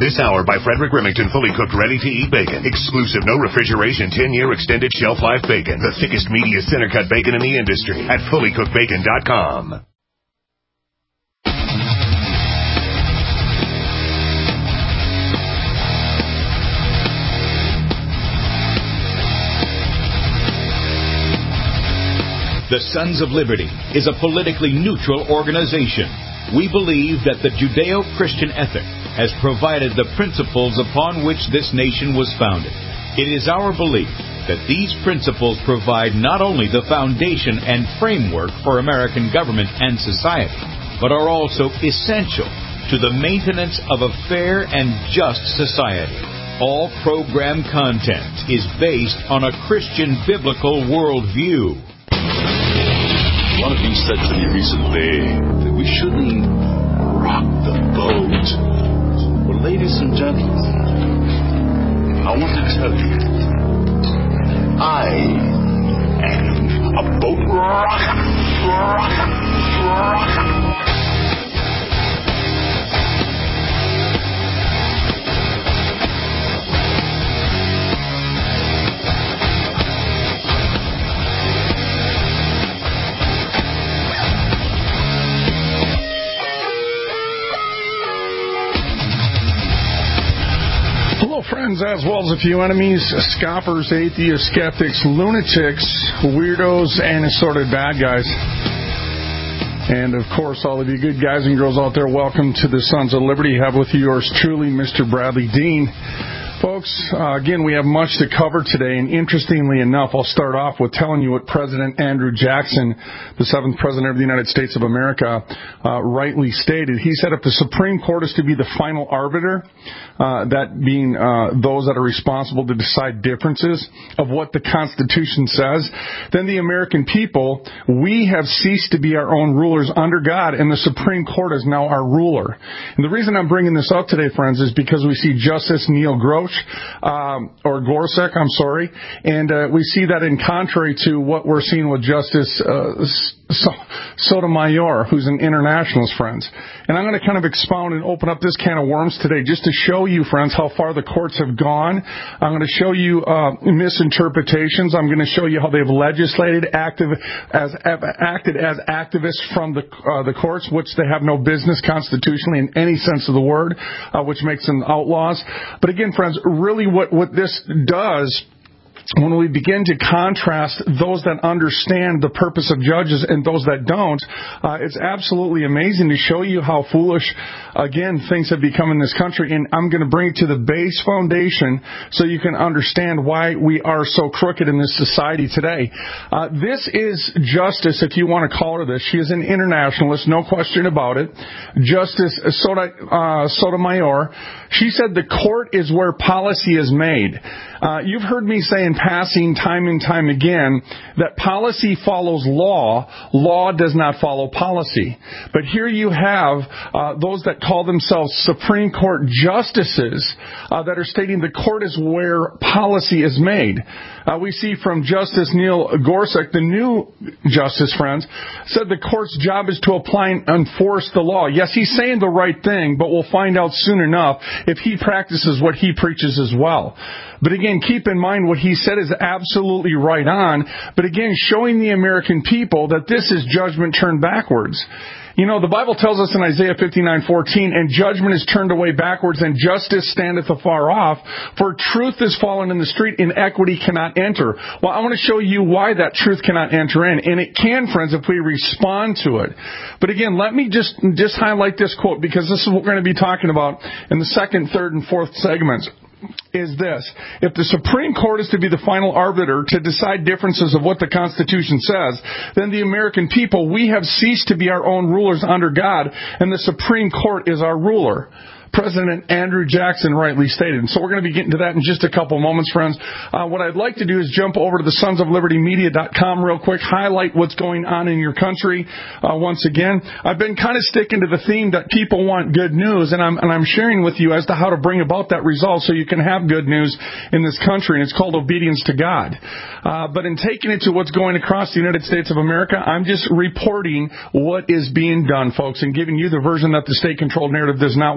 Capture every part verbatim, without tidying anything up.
This hour by Frederick Remington, fully cooked, ready-to-eat bacon. Exclusive, no refrigeration, ten-year extended shelf life bacon. The thickest, meatiest, center-cut bacon in the industry at fully cooked bacon dot com. The Sons of Liberty is a politically neutral organization. We believe that the Judeo-Christian ethic has provided the principles upon which this nation was founded. It is our belief that these principles provide not only the foundation and framework for American government and society, but are also essential to the maintenance of a fair and just society. All program content is based on a Christian biblical worldview. One of you said to me recently that we shouldn't rock the boat. Well, ladies and gentlemen, I want to tell you, I am a boat rocker, rocker, rocker. Friends, as well as a few enemies, scoffers, atheists, skeptics, lunatics, weirdos, and assorted bad guys. And, of course, all of you good guys and girls out there, welcome to the Sons of Liberty. Have with you yours truly, Mister Bradley Dean. Folks, uh, again, we have much to cover today, and interestingly enough, I'll start off with telling you what President Andrew Jackson, the seventh President of the United States of America, uh, rightly stated. He said if the Supreme Court is to be the final arbiter, uh, that being uh, those that are responsible to decide differences of what the Constitution says, then the American people, we have ceased to be our own rulers under God, and the Supreme Court is now our ruler. And the reason I'm bringing this up today, friends, is because we see Justice Neil Grosh, Um, or Gorsuch, I'm sorry, and uh, we see that in contrary to what we're seeing with Justice uh, Sotomayor, who's an internationalist, friends. And I'm going to kind of expound and open up this can of worms today just to show you, friends, how far the courts have gone. I'm going to show you uh, misinterpretations. I'm going to show you how they've legislated, active as acted as activists from the uh, the courts, which they have no business constitutionally in any sense of the word, uh, which makes them outlaws. But again, friends, really what, what this does, when we begin to contrast those that understand the purpose of judges and those that don't, uh, it's absolutely amazing to show you how foolish, again, things have become in this country. And I'm going to bring it to the base foundation so you can understand why we are so crooked in this society today. Uh, this is Justice, if you want to call her this. She is an internationalist, no question about it. Justice Sot- uh, Sotomayor. She said the court is where policy is made. Uh, you've heard me say in passing time and time again that policy follows law. Law does not follow policy. But here you have uh, those that call themselves Supreme Court justices uh, that are stating the court is where policy is made. Uh, we see from Justice Neil Gorsuch, the new justice, friends, said the court's job is to apply and enforce the law. Yes, he's saying the right thing, but we'll find out soon enough if he practices what he preaches as well. But again, keep in mind what he said is absolutely right on. But again, showing the American people that this is judgment turned backwards. You know, the Bible tells us in Isaiah fifty-nine fourteen, and judgment is turned away backwards, and justice standeth afar off, for truth is fallen in the street, and equity cannot enter. Well, I want to show you why that truth cannot enter in, and it can, friends, if we respond to it. But again, let me just, just highlight this quote, because this is what we're going to be talking about in the second, third, and fourth segments. Is this. If the Supreme Court is to be the final arbiter to decide differences of what the Constitution says, then the American people, we have ceased to be our own rulers under God, and the Supreme Court is our ruler. President Andrew Jackson rightly stated. And so we're going to be getting to that in just a couple moments, friends. Uh, what I'd like to do is jump over to the sons of liberty media dot com real quick, highlight what's going on in your country. Uh, once again, I've been kind of sticking to the theme that people want good news, and I'm, and I'm sharing with you as to how to bring about that result so you can have good news in this country, and it's called obedience to God. Uh, but in taking it to what's going across the United States of America, I'm just reporting what is being done, folks, and giving you the version that the state-controlled narrative does not want you to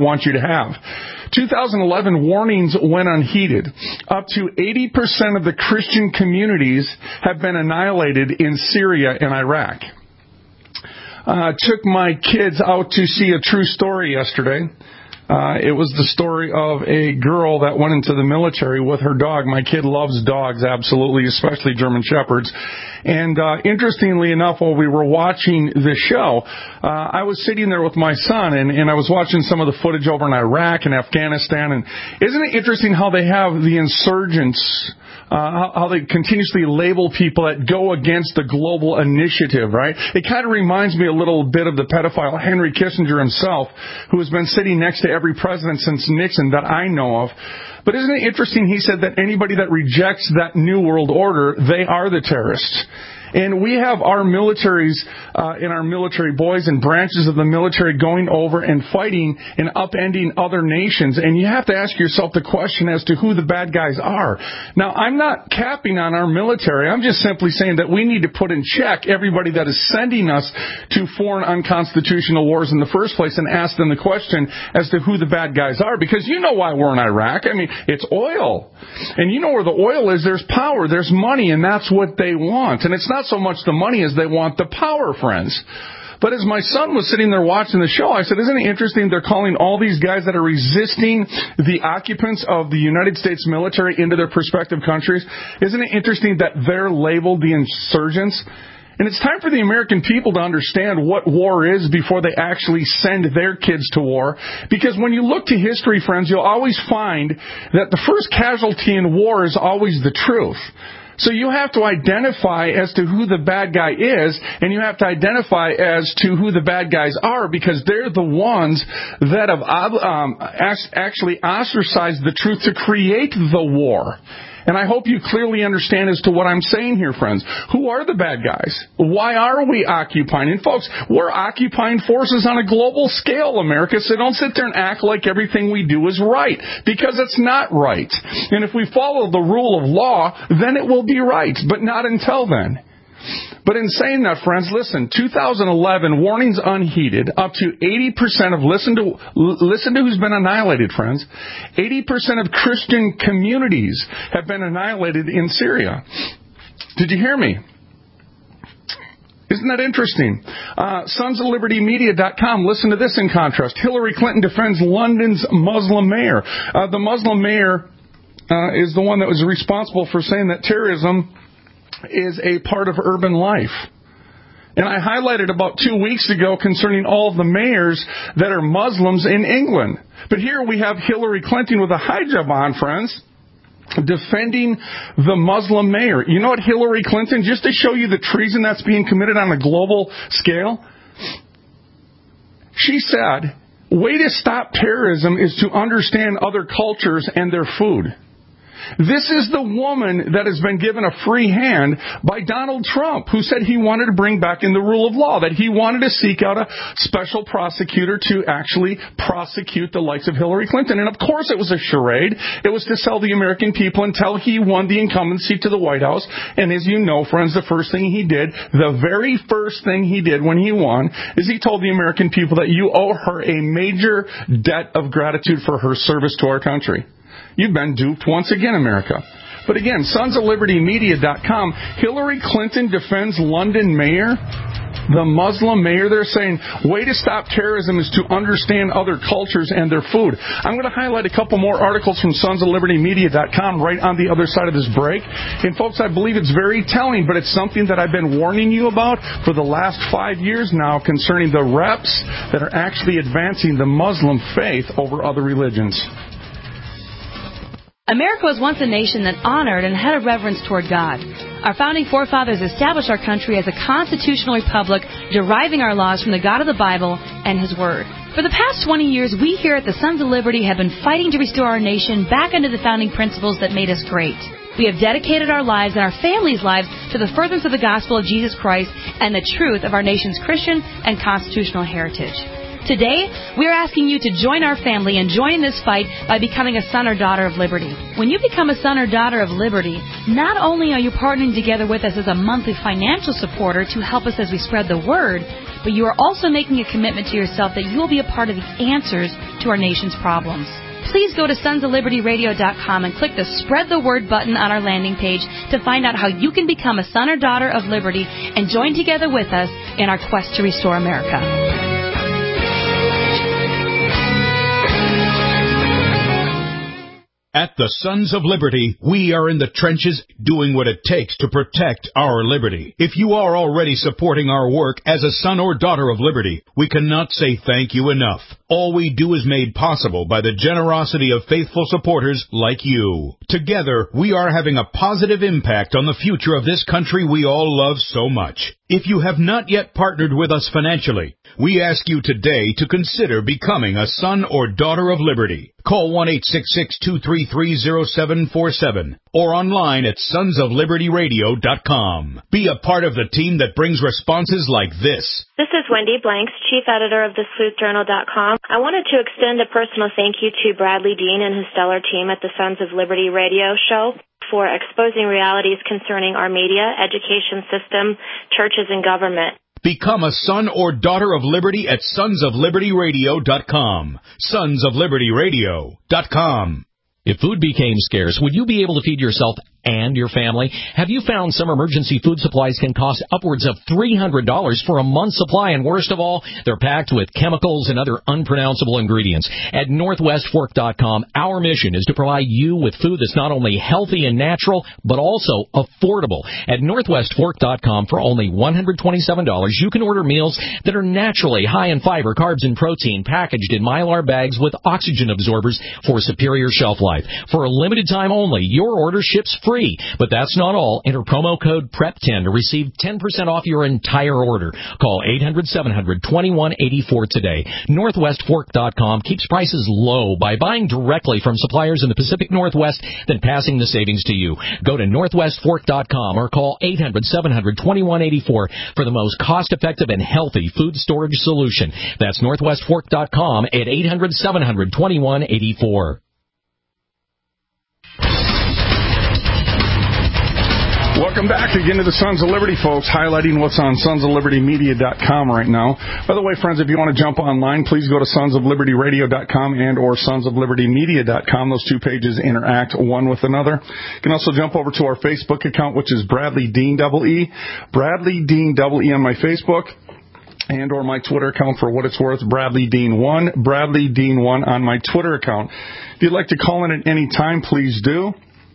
have. two thousand eleven warnings went unheeded. Up to eighty percent of the Christian communities have been annihilated in Syria and Iraq. Uh, took my kids out to see a true story yesterday. Uh, it was the story of a girl that went into the military with her dog. My kid loves dogs, absolutely, especially German Shepherds. And uh, interestingly enough, while we were watching the show, uh, I was sitting there with my son, and, and I was watching some of the footage over in Iraq and Afghanistan. And isn't it interesting how they have the insurgents, uh, how, how they continuously label people that go against the global initiative, right? It kind of reminds me a little bit of the pedophile Henry Kissinger himself, who has been sitting next to every president since Nixon that I know of. But isn't it interesting, he said that anybody that rejects that New World Order, they are the terrorists. And we have our militaries uh, and our military boys and branches of the military going over and fighting and upending other nations. And you have to ask yourself the question as to who the bad guys are. Now, I'm not capping on our military. I'm just simply saying that we need to put in check everybody that is sending us to foreign unconstitutional wars in the first place and ask them the question as to who the bad guys are. Because you know why we're in Iraq. I mean, it's oil. And you know where the oil is, there's power, there's money, and that's what they want. And it's not so much the money as they want the power, friends. But as my son was sitting there watching the show, I said, isn't it interesting they're calling all these guys that are resisting the occupants of the United States military into their respective countries? Isn't it interesting that they're labeled the insurgents? And it's time for the American people to understand what war is before they actually send their kids to war. Because when you look to history, friends, you'll always find that the first casualty in war is always the truth. So you have to identify as to who the bad guy is, and you have to identify as to who the bad guys are, because they're the ones that have um, actually ostracized the truth to create the war. And I hope you clearly understand as to what I'm saying here, friends. Who are the bad guys? Why are we occupying? And folks, we're occupying forces on a global scale, America, so don't sit there and act like everything we do is right, because it's not right. And if we follow the rule of law, then it will be right, but not until then. But in saying that, friends, listen, two thousand eleven, warnings unheeded, up to eighty percent of, listen to, listen to who's been annihilated, friends. eighty percent of Christian communities have been annihilated in Syria. Did you hear me? Isn't that interesting? Uh, sons of liberty media dot com, listen to this in contrast. Hillary Clinton defends London's Muslim mayor. Uh, the Muslim mayor uh, is the one that was responsible for saying that terrorism is a part of urban life. And I highlighted about two weeks ago concerning all of the mayors that are Muslims in England. But here we have Hillary Clinton with a hijab on, friends, defending the Muslim mayor. You know what, Hillary Clinton, just to show you the treason that's being committed on a global scale, she said, way to stop terrorism is to understand other cultures and their food. This is the woman that has been given a free hand by Donald Trump, who said he wanted to bring back in the rule of law, that he wanted to seek out a special prosecutor to actually prosecute the likes of Hillary Clinton. And of course it was a charade. It was to sell the American people until he won the incumbency to the White House. And as you know, friends, the first thing he did, the very first thing he did when he won, is he told the American people that you owe her a major debt of gratitude for her service to our country. You've been duped once again, America. But again, sons of liberty media dot com, Hillary Clinton defends London mayor, the Muslim mayor. They're saying, way to stop terrorism is to understand other cultures and their food. I'm going to highlight a couple more articles from sons of liberty media dot com right on the other side of this break. And folks, I believe it's very telling, but it's something that I've been warning you about for the last five years now concerning the reps that are actually advancing the Muslim faith over other religions. America was once a nation that honored and had a reverence toward God. Our founding forefathers established our country as a constitutional republic, deriving our laws from the God of the Bible and His Word. For the past twenty years, we here at the Sons of Liberty have been fighting to restore our nation back under the founding principles that made us great. We have dedicated our lives and our families' lives to the furtherance of the gospel of Jesus Christ and the truth of our nation's Christian and constitutional heritage. Today, we are asking you to join our family and join in this fight by becoming a son or daughter of liberty. When you become a son or daughter of liberty, not only are you partnering together with us as a monthly financial supporter to help us as we spread the word, but you are also making a commitment to yourself that you will be a part of the answers to our nation's problems. Please go to sons of liberty radio dot com and click the Spread the Word button on our landing page to find out how you can become a son or daughter of liberty and join together with us in our quest to restore America. At the Sons of Liberty, we are in the trenches doing what it takes to protect our liberty. If you are already supporting our work as a son or daughter of liberty, we cannot say thank you enough. All we do is made possible by the generosity of faithful supporters like you. Together, we are having a positive impact on the future of this country we all love so much. If you have not yet partnered with us financially, we ask you today to consider becoming a son or daughter of liberty. Call one eight six six, two three three, zero seven four seven or online at sons of liberty radio dot com. Be a part of the team that brings responses like this. This is Wendy Blanks, chief editor of the sleuth journal dot com. I wanted to extend a personal thank you to Bradley Dean and his stellar team at the Sons of Liberty radio show for exposing realities concerning our media, education system, churches, and government. Become a son or daughter of liberty at sons of liberty radio dot com. sons of liberty radio dot com. If food became scarce, would you be able to feed yourself and your family? Have you found some emergency food supplies can cost upwards of three hundred dollars for a month's supply? And worst of all, they're packed with chemicals and other unpronounceable ingredients. At Northwest Fork dot com, our mission is to provide you with food that's not only healthy and natural, but also affordable. At Northwest Fork dot com, for only one hundred twenty-seven dollars, you can order meals that are naturally high in fiber, carbs, and protein, packaged in Mylar bags with oxygen absorbers for superior shelf life. For a limited time only, your order ships free. But that's not all. Enter promo code P R E P ten to receive ten percent off your entire order. Call eight hundred, seven hundred, twenty-one eighty-four today. Northwest Fork dot com keeps prices low by buying directly from suppliers in the Pacific Northwest, then passing the savings to you. Go to Northwest Fork dot com or call eight hundred, seven hundred, twenty-one eighty-four for the most cost-effective and healthy food storage solution. That's Northwest Fork dot com at eight hundred, seven hundred, twenty-one eighty-four. Welcome back again to the Sons of Liberty, folks, highlighting what's on sons of liberty media dot com right now. By the way, friends, if you want to jump online, please go to sons of liberty radio dot com and or sons of liberty media dot com. Those two pages interact one with another. You can also jump over to our Facebook account, which is Bradley Dean double E. Bradley Dean double E on my Facebook. And or my Twitter account, for what it's worth, Bradley Dean one. Bradley Dean one on my Twitter account. If you'd like to call in at any time, please do.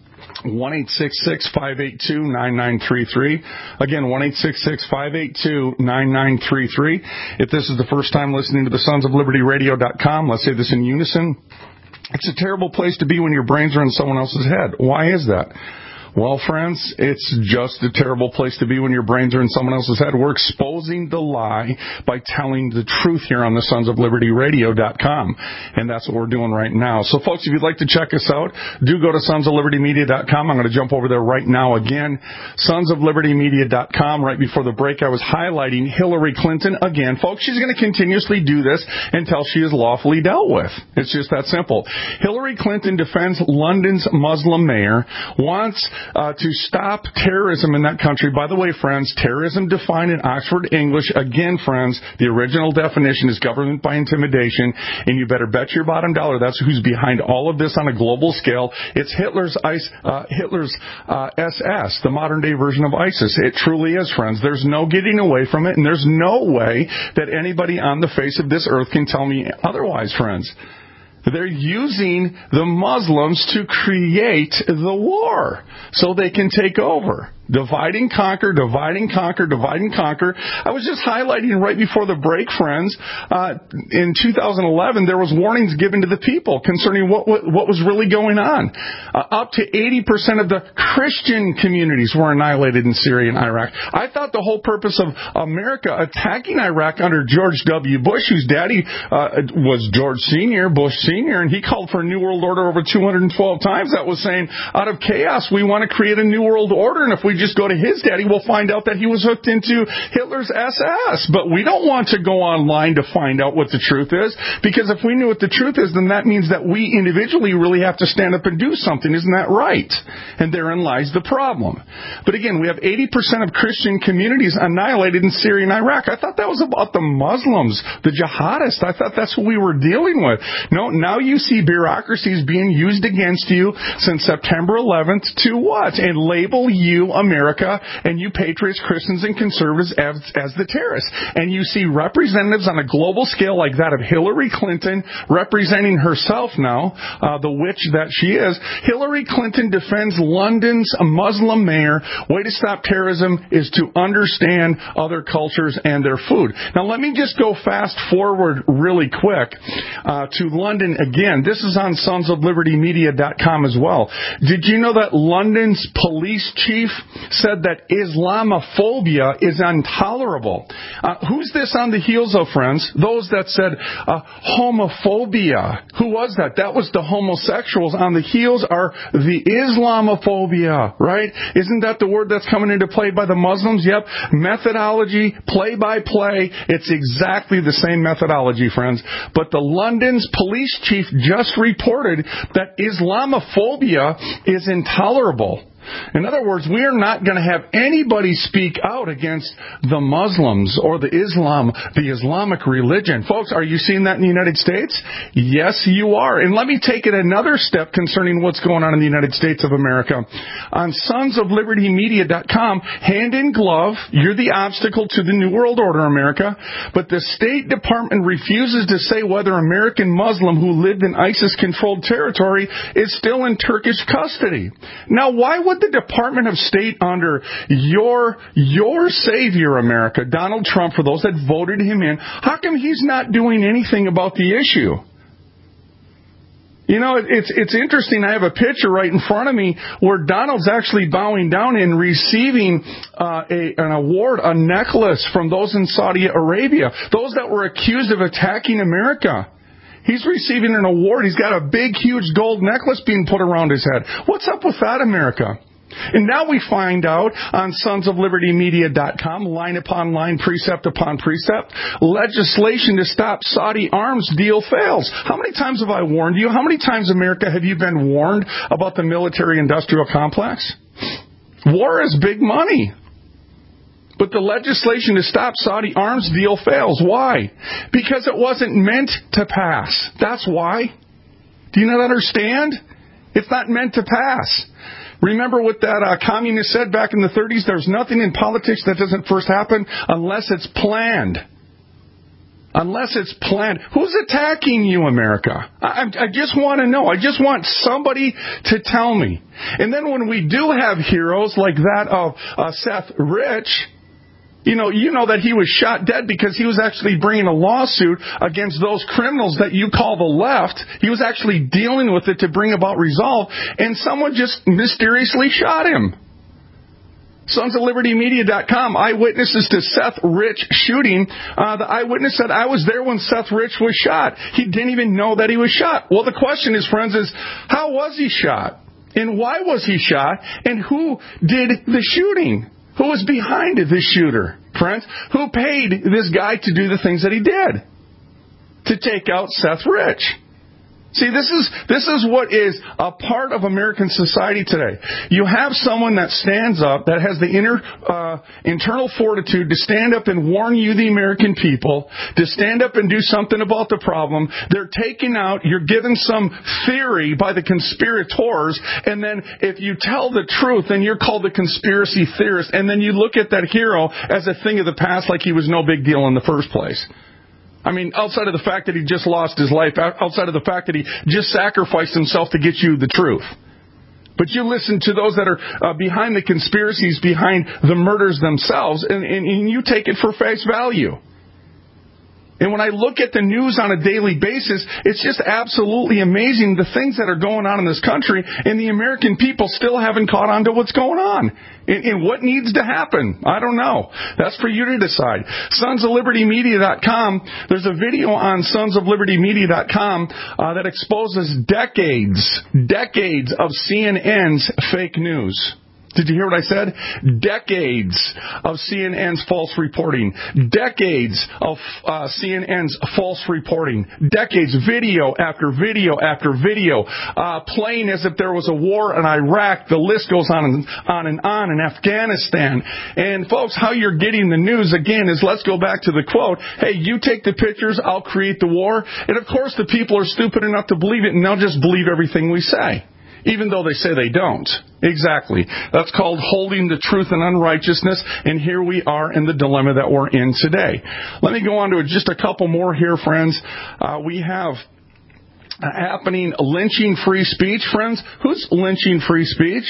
one eight six six, five eight two, nine nine three three. Again, one eight six six, five eight two, nine nine three three. If this is the first time listening to the sons of liberty radio dot com, let's say this in unison. It's a terrible place to be when your brains are in someone else's head. Why is that? Well, friends, it's just a terrible place to be when your brains are in someone else's head. We're exposing the lie by telling the truth here on the sons of liberty radio dot com. And that's what we're doing right now. So, folks, if you'd like to check us out, do go to sons of liberty media dot com. I'm going to jump over there right now again. sons of liberty media dot com. Right before the break, I was highlighting Hillary Clinton again. Folks, she's going to continuously do this until she is lawfully dealt with. It's just that simple. Hillary Clinton defends London's Muslim mayor, wants Uh, to stop terrorism in that country. By the way, friends, terrorism defined in Oxford English, again, friends, the original definition is government by intimidation, and you better bet your bottom dollar that's who's behind all of this on a global scale. It's Hitler's ICE, uh, Hitler's uh, S S, the modern-day version of ISIS. It truly is, friends. There's no getting away from it, and there's no way that anybody on the face of this earth can tell me otherwise, friends. They're using the Muslims to create the war so they can take over. Divide and conquer, divide and conquer, divide and conquer. I was just highlighting right before the break, friends, uh, in two thousand eleven, there was warnings given to the people concerning what what, what was really going on. Uh, up to eighty percent of the Christian communities were annihilated in Syria and Iraq. I thought the whole purpose of America attacking Iraq under George W. Bush, whose daddy uh, was George Senior, Bush Senior, and he called for a New World Order over two hundred twelve times. That was saying, out of chaos, we want to create a New World Order, and if we just go to his daddy, we'll find out that he was hooked into Hitler's S S. But we don't want to go online to find out what the truth is, because if we knew what the truth is, then that means that we individually really have to stand up and do something. Isn't that right? And therein lies the problem. But again, we have eighty percent of Christian communities annihilated in Syria and Iraq. I thought that was about the Muslims, the jihadists. I thought that's what we were dealing with. No, now you see bureaucracies being used against you since September eleventh to what? And label you, America, and you patriots, Christians, and conservatives as, as the terrorists. And you see representatives on a global scale like that of Hillary Clinton representing herself now, uh, the witch that she is. Hillary Clinton defends London's Muslim mayor. Way to stop terrorism is to understand other cultures and their food. Now, let me just go fast forward really quick uh, to London again. This is on sons of liberty media dot com as well. Did you know that London's police chief said that Islamophobia is intolerable? Uh, who's this on the heels of, friends? Those that said uh, homophobia. Who was that? That was the homosexuals. On the heels are the Islamophobia, right? Isn't that the word that's coming into play by the Muslims? Yep. Methodology, play-by-play. It's exactly the same methodology, friends. But the London's police chief just reported that Islamophobia is intolerable. In other words, we are not going to have anybody speak out against the Muslims or the Islam, the Islamic religion. Folks, are you seeing that in the United States? Yes, you are. And let me take it another step concerning what's going on in the United States of America. On sons of liberty media dot com, hand in glove, you're the obstacle to the New World Order, America. But the State Department refuses to say whether American Muslim who lived in ISIS-controlled territory is still in Turkish custody. Now, why would the Department of State under your your savior, America, Donald Trump, for those that voted him in, how come he's not doing anything about the issue? You know, it's it's interesting. I have a picture right in front of me where Donald's actually bowing down and receiving uh, a, an award, a necklace from those in Saudi Arabia, those that were accused of attacking America. He's receiving an award. He's got a big, huge gold necklace being put around his head. What's up with that, America? And now we find out on sons of liberty media dot com, line upon line, precept upon precept, legislation to stop Saudi arms deal fails. How many times have I warned you? How many times, America, have you been warned about the military-industrial complex? War is big money. But the legislation to stop Saudi arms deal fails. Why? Because it wasn't meant to pass. That's why. Do you not understand? It's not meant to pass. Remember what that uh, communist said back in the thirties? There's nothing in politics that doesn't first happen unless it's planned. Unless it's planned. Who's attacking you, America? I, I just want to know. I just want somebody to tell me. And then when we do have heroes like that of uh, Seth Rich, You know, you know that he was shot dead because he was actually bringing a lawsuit against those criminals that you call the left. He was actually dealing with it to bring about resolve, and someone just mysteriously shot him. sons of liberty media dot com, eyewitnesses to Seth Rich shooting. Uh, the eyewitness said, I was there when Seth Rich was shot. He didn't even know that he was shot. Well, the question is, friends, is how was he shot? And why was he shot? And who did the shooting? Who was behind this shooter, friends? Who paid this guy to do the things that he did? To take out Seth Rich. See, this is this is what is a part of American society today. You have someone that stands up, that has the inner uh, internal fortitude to stand up and warn you, the American people, to stand up and do something about the problem. They're taken out. You're given some theory by the conspirators, and then if you tell the truth, then you're called a conspiracy theorist, and then you look at that hero as a thing of the past like he was no big deal in the first place. I mean, outside of the fact that he just lost his life, outside of the fact that he just sacrificed himself to get you the truth. But you listen to those that are uh, behind the conspiracies, behind the murders themselves, and, and, and you take it for face value. And when I look at the news on a daily basis, it's just absolutely amazing the things that are going on in this country, and the American people still haven't caught on to what's going on. And, and what needs to happen? I don't know. That's for you to decide. sons of liberty media dot com, there's a video on sons of liberty media dot com uh, that exposes decades, decades of C N N's fake news. Did you hear what I said? Decades of C N N's false reporting. Decades of uh, C N N's false reporting. Decades, video after video after video, uh, playing as if there was a war in Iraq. The list goes on and on and on in Afghanistan. And folks, how you're getting the news, again, is let's go back to the quote, hey, you take the pictures, I'll create the war. And of course the people are stupid enough to believe it, and they'll just believe everything we say, even though they say they don't. Exactly. That's called holding the truth in unrighteousness, and here we are in the dilemma that we're in today. Let me go on to just a couple more here, friends. Uh, we have uh, happening lynching free speech, friends. Who's lynching free speech?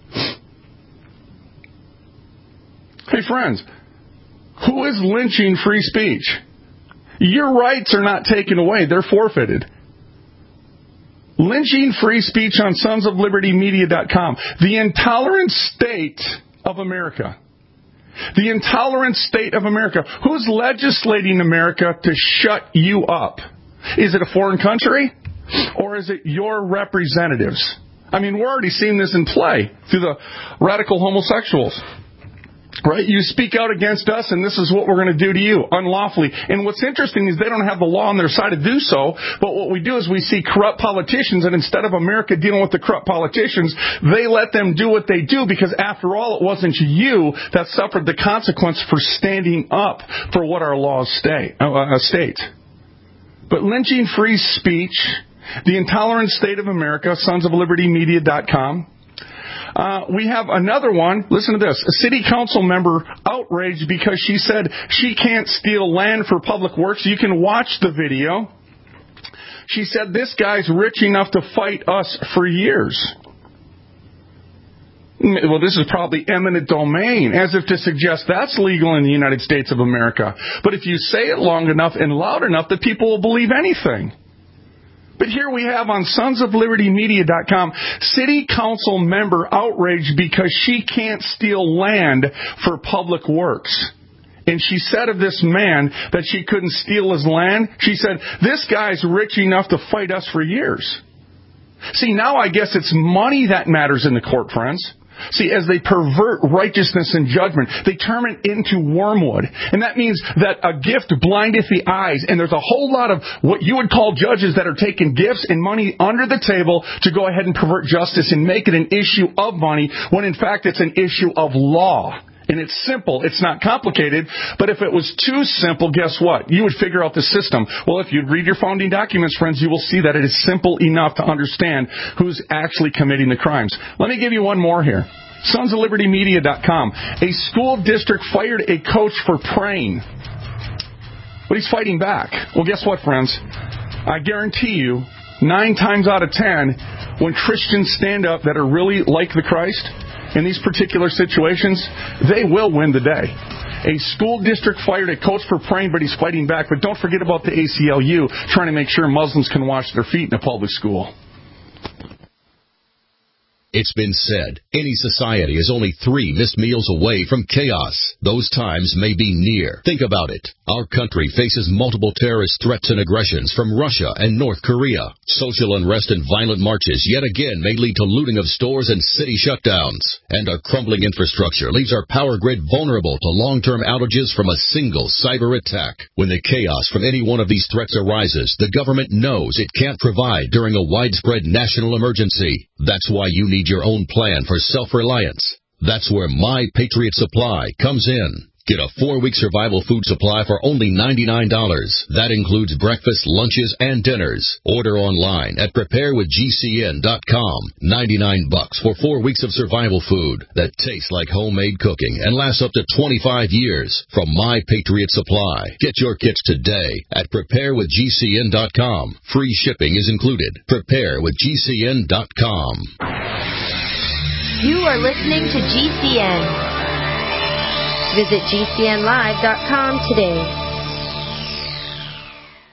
Hey, friends, who is lynching free speech? Your rights are not taken away. They're forfeited. Lynching free speech on sons of liberty media dot com. The intolerant state of America. The intolerant state of America. Who's legislating America to shut you up? Is it a foreign country? Or is it your representatives? I mean, we're already seeing this in play through the radical homosexuals. Right? You speak out against us, and this is what we're going to do to you, unlawfully. And what's interesting is they don't have the law on their side to do so, but what we do is we see corrupt politicians, and instead of America dealing with the corrupt politicians, they let them do what they do, because after all, it wasn't you that suffered the consequence for standing up for what our laws state. Uh, state. But lynching free speech, the intolerant state of America, sons of liberty media dot com. Uh, we have another one. Listen to this. A city council member outraged because she said she can't steal land for public works. You can watch the video. She said this guy's rich enough to fight us for years. Well, this is probably eminent domain, as if to suggest that's legal in the United States of America. But if you say it long enough and loud enough, that people will believe anything. But here we have on sons of liberty media dot com, city council member outraged because she can't steal land for public works. And she said of this man that she couldn't steal his land. She said, this guy's rich enough to fight us for years. See, now I guess it's money that matters in the court, friends. See, as they pervert righteousness and judgment, they turn it into wormwood. And that means that a gift blindeth the eyes. And there's a whole lot of what you would call judges that are taking gifts and money under the table to go ahead and pervert justice and make it an issue of money, when in fact it's an issue of law. And it's simple. It's not complicated. But if it was too simple, guess what? You would figure out the system. Well, if you read your founding documents, friends, you will see that it is simple enough to understand who's actually committing the crimes. Let me give you one more here. sons of liberty media dot com. A school district fired a coach for praying. But he's fighting back. Well, guess what, friends? I guarantee you, nine times out of ten, when Christians stand up that are really like the Christ, in these particular situations, they will win the day. A school district fired a coach for praying, but he's fighting back. But don't forget about the A C L U trying to make sure Muslims can wash their feet in a public school. It's been said, any society is only three missed meals away from chaos. Those times may be near. Think about it. Our country faces multiple terrorist threats and aggressions from Russia and North Korea. Social unrest and violent marches yet again may lead to looting of stores and city shutdowns. And our crumbling infrastructure leaves our power grid vulnerable to long-term outages from a single cyber attack. When the chaos from any one of these threats arises, the government knows it can't provide during a widespread national emergency. That's why you need your own plan for self-reliance. That's where My Patriot Supply comes in. Get a four-week survival food supply for only ninety-nine dollars. That includes breakfast, lunches, and dinners. Order online at prepare with G C N dot com. ninety-nine bucks for four weeks of survival food that tastes like homemade cooking and lasts up to twenty-five years from My Patriot Supply. Get your kits today at prepare with G C N dot com. Free shipping is included. prepare with G C N dot com. You are listening to G C N. Visit G C N live dot com today.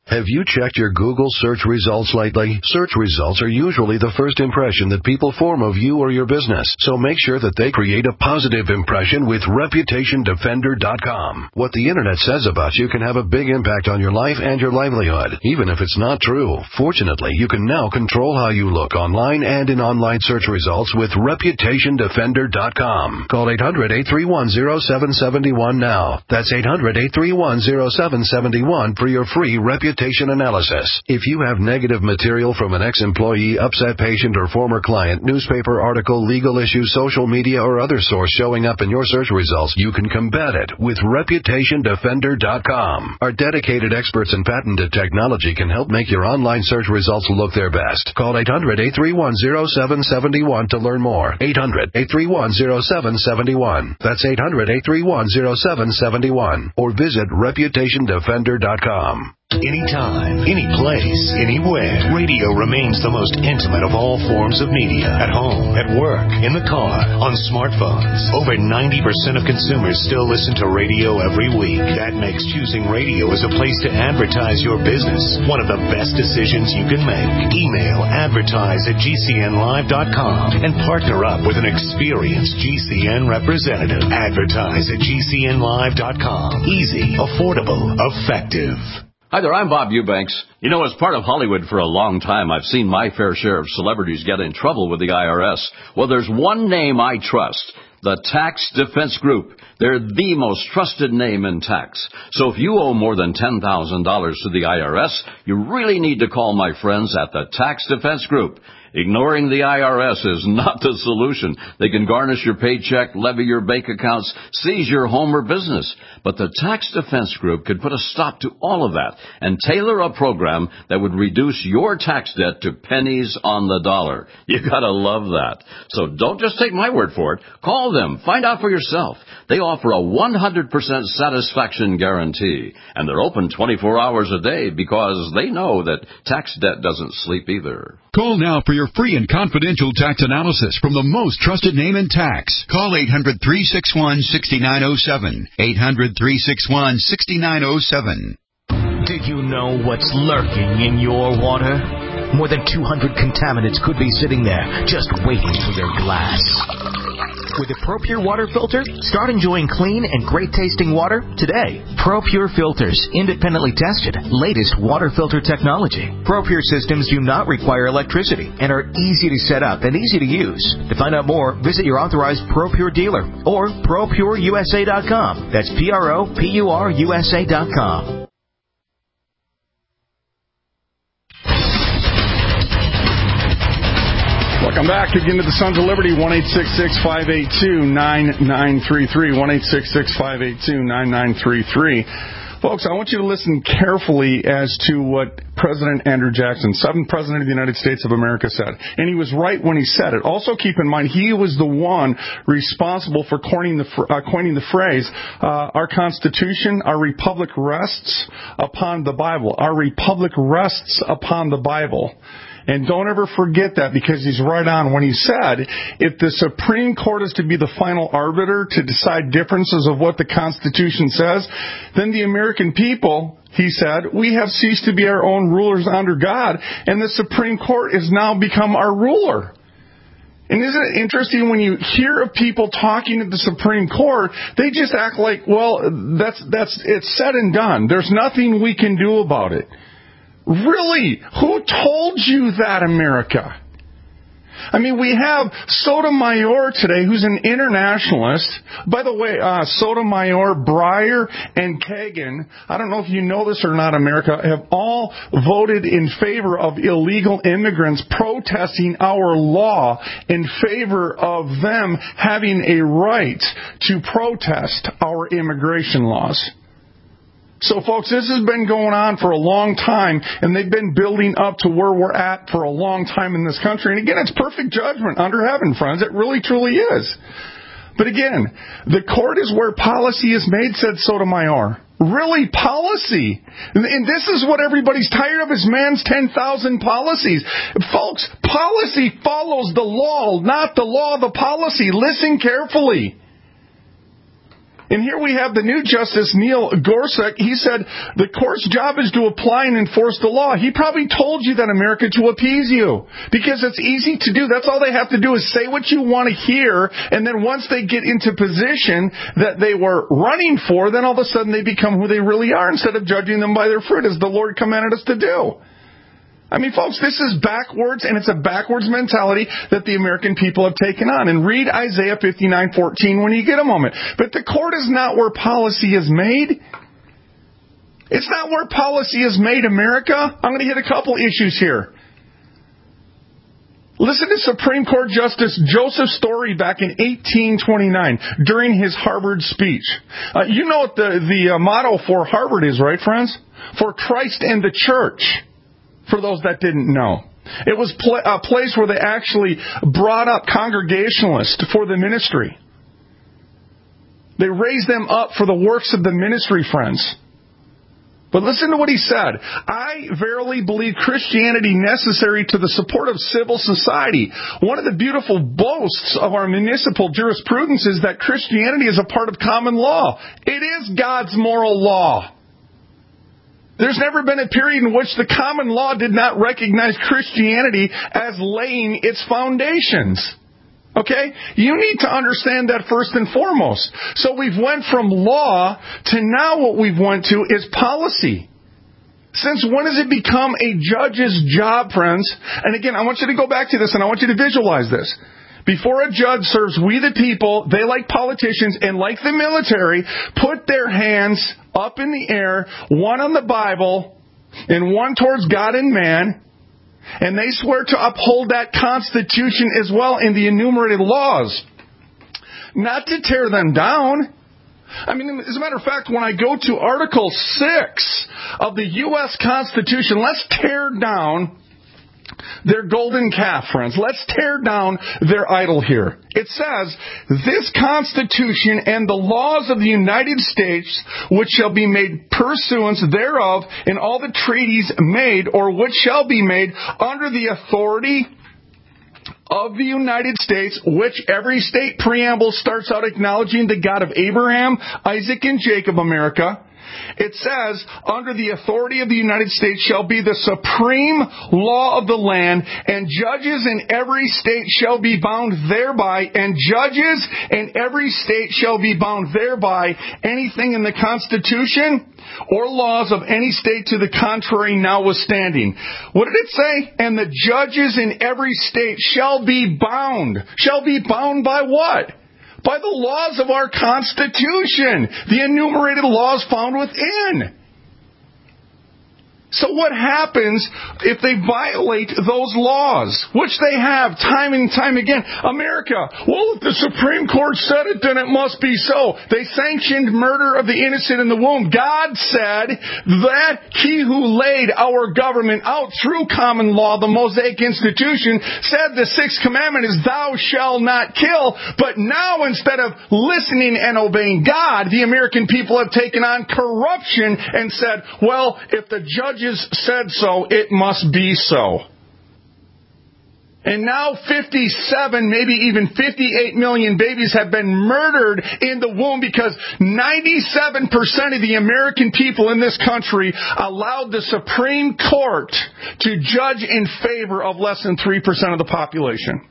Have you checked your Google search results lately? Search results are usually the first impression that people form of you or your business, so make sure that they create a positive impression with Reputation Defender dot com. What the Internet says about you can have a big impact on your life and your livelihood, even if it's not true. Fortunately, you can now control how you look online and in online search results with Reputation Defender dot com. Call eight hundred, eight three one, zero seven seven one now. That's eight hundred, eight three one, zero seven seven one for your free reputation analysis. If you have negative material from an ex-employee, upset patient, or former client, newspaper article, legal issue, social media, or other source showing up in your search results, you can combat it with Reputation Defender dot com. Our dedicated experts in patented technology can help make your online search results look their best. Call eight hundred, eight three one, zero seven seven one to learn more. eight hundred, eight three one, zero seven seven one. That's eight hundred, eight three one, zero seven seven one. Or visit Reputation Defender dot com. Anytime, any place, anywhere, radio remains the most intimate of all forms of media. At home, at work, in the car, on smartphones. Over ninety percent of consumers still listen to radio every week. That makes choosing radio as a place to advertise your business one of the best decisions you can make. Email advertise at G C N live dot com and partner up with an experienced G C N representative. Advertise at G C N live dot com. Easy, affordable, effective. Hi there, I'm Bob Eubanks. You know, as part of Hollywood for a long time, I've seen my fair share of celebrities get in trouble with the I R S. Well, there's one name I trust, the Tax Defense Group. They're the most trusted name in tax. So if you owe more than ten thousand dollars to the I R S, you really need to call my friends at the Tax Defense Group. Ignoring the I R S is not the solution. They can garnish your paycheck, levy your bank accounts, seize your home or business. But the Tax Defense Group could put a stop to all of that and tailor a program that would reduce your tax debt to pennies on the dollar. You gotta love that. So don't just take my word for it. Call them. Find out for yourself. They offer a one hundred percent satisfaction guarantee. And they're open twenty-four hours a day because they know that tax debt doesn't sleep either. Call now for your free and confidential tax analysis from the most trusted name in tax. Call eight hundred, three six one, six nine zero seven. eight hundred, three six one, six nine zero seven. Did you know what's lurking in your water? More than two hundred contaminants could be sitting there just waiting for your glass. With a ProPure water filter, start enjoying clean and great-tasting water today. ProPure filters, independently tested, latest water filter technology. ProPure systems do not require electricity and are easy to set up and easy to use. To find out more, visit your authorized ProPure dealer or Pro Pure U S A dot com. That's P R O P U R U S A dot com. Welcome back again to the Sons of Liberty, one eight six six, five eight two, nine nine three three, one eight six six, five eight two, nine nine three three. Folks, I want you to listen carefully as to what President Andrew Jackson, seventh President of the United States of America, said. And he was right when he said it. Also keep in mind, he was the one responsible for coining the, uh, coining the phrase, uh, our Constitution, our Republic rests upon the Bible. Our Republic rests upon the Bible. And don't ever forget that, because he's right on when he said, if the Supreme Court is to be the final arbiter to decide differences of what the Constitution says, then the American people, he said, we have ceased to be our own rulers under God, and the Supreme Court has now become our ruler. And isn't it interesting when you hear of people talking at the Supreme Court, they just act like, well, that's, that's, it's said and done. There's nothing we can do about it. Really? Who told you that, America? I mean, we have Sotomayor today, who's an internationalist. By the way, uh, Sotomayor, Breyer, and Kagan, I don't know if you know this or not, America, have all voted in favor of illegal immigrants protesting our law in favor of them having a right to protest our immigration laws. So, folks, this has been going on for a long time, and they've been building up to where we're at for a long time in this country. And again, it's perfect judgment under heaven, friends. It really, truly is. But again, the court is where policy is made, said Sotomayor. Really, policy. And this is what everybody's tired of, is man's ten thousand policies. Folks, policy follows the law, not the law, the policy. Listen carefully. And here we have the new Justice Neil Gorsuch. He said the court's job is to apply and enforce the law. He probably told you that, America, to appease you. Because it's easy to do. That's all they have to do is say what you want to hear. And then once they get into position that they were running for, then all of a sudden they become who they really are instead of judging them by their fruit, as the Lord commanded us to do. I mean, folks, this is backwards, and it's a backwards mentality that the American people have taken on. And read Isaiah fifty-nine fourteen when you get a moment. But the court is not where policy is made. It's not where policy is made, America. I'm going to hit a couple issues here. Listen to Supreme Court Justice Joseph Story back in eighteen twenty-nine during his Harvard speech. Uh, you know what the, the uh, motto for Harvard is, right, friends? For Christ and the Church. For those that didn't know. It was pl- a place where they actually brought up Congregationalists for the ministry. They raised them up for the works of the ministry, friends. But listen to what he said. I verily believe Christianity necessary to the support of civil society. One of the beautiful boasts of our municipal jurisprudence is that Christianity is a part of common law. It is God's moral law. There's never been a period in which the common law did not recognize Christianity as laying its foundations. Okay? You need to understand that first and foremost. So we've went from law to now what we've went to is policy. Since when has it become a judge's job, friends? And again, I want you to go back to this and I want you to visualize this. Before a judge serves we the people, they, like politicians and like the military, put their hands up in the air, one on the Bible and one towards God and man, and they swear to uphold that Constitution as well in the enumerated laws, not to tear them down. I mean, as a matter of fact, when I go to Article six of the U S Constitution, let's tear down their golden calf, friends. Let's tear down their idol here. It says, this Constitution and the laws of the United States, which shall be made pursuance thereof, and all the treaties made, or which shall be made, under the authority of the United States, which every state preamble starts out acknowledging the God of Abraham, Isaac, and Jacob, America. It says, under the authority of the United States shall be the supreme law of the land, and judges in every state shall be bound thereby, and judges in every state shall be bound thereby. Anything in the Constitution or laws of any state to the contrary notwithstanding. What did it say? And the judges in every state shall be bound. Shall be bound by what? By the laws of our Constitution, the enumerated laws found within. So what happens if they violate those laws, which they have time and time again? America, well, if the Supreme Court said it, then it must be so. They sanctioned murder of the innocent in the womb. God said that He who laid our government out through common law, the Mosaic Institution, said the sixth commandment is thou shalt not kill. But now, instead of listening and obeying God, the American people have taken on corruption and said, well, if the judge said so, it must be so. And now fifty-seven, maybe even fifty-eight million babies have been murdered in the womb because ninety-seven percent of the American people in this country allowed the Supreme Court to judge in favor of less than three percent of the population.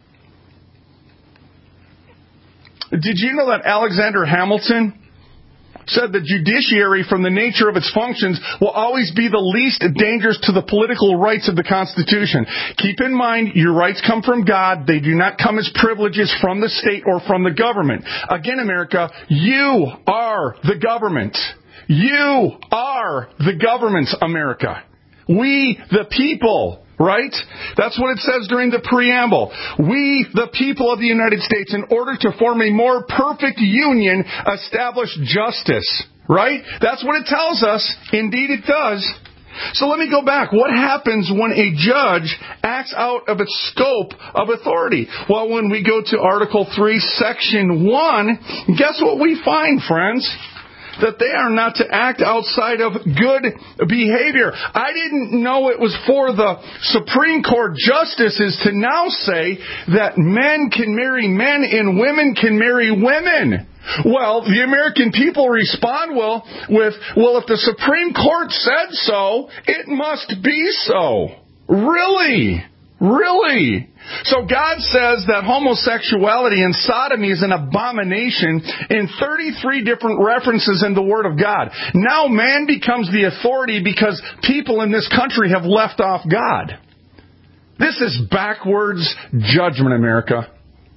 Did you know that Alexander Hamilton said the judiciary, from the nature of its functions, will always be the least dangerous to the political rights of the Constitution. Keep in mind, your rights come from God. They do not come as privileges from the state or from the government. Again, America, you are the government. You are the government, America. We, the people. Right? That's what it says during the preamble. We, the people of the United States, in order to form a more perfect union, establish justice. Right? That's what it tells us. Indeed it does. So let me go back. What happens when a judge acts out of its scope of authority? Well, when we go to Article three, Section one, guess what we find, friends? That they are not to act outside of good behavior. I didn't know it was for the Supreme Court justices to now say that men can marry men and women can marry women. Well, the American people respond well with, well, if the Supreme Court said so, it must be so. Really? Really? So God says that homosexuality and sodomy is an abomination in thirty-three different references in the Word of God. Now man becomes the authority because people in this country have left off God. This is backwards judgment, America.